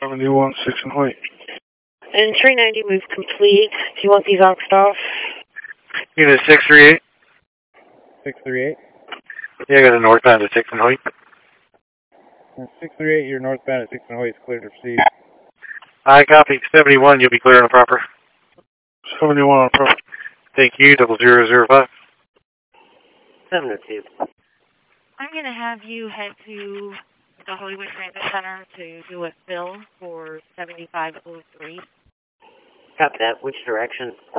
71, 6 and Hoyt. And 390 move complete. Do you want these oxed off? Unit 638. 638. Yeah, I got a northbound at 6 and Hoyt. 638, you're northbound at 6 and Hoyt, clear to proceed. I copy. 71, you'll be clear on the proper. 71 on the proper. Thank you, 0005. 702. I'm going to have you head to the Hollywood Transit Center to do a fill for 7503. Copy that. Which direction?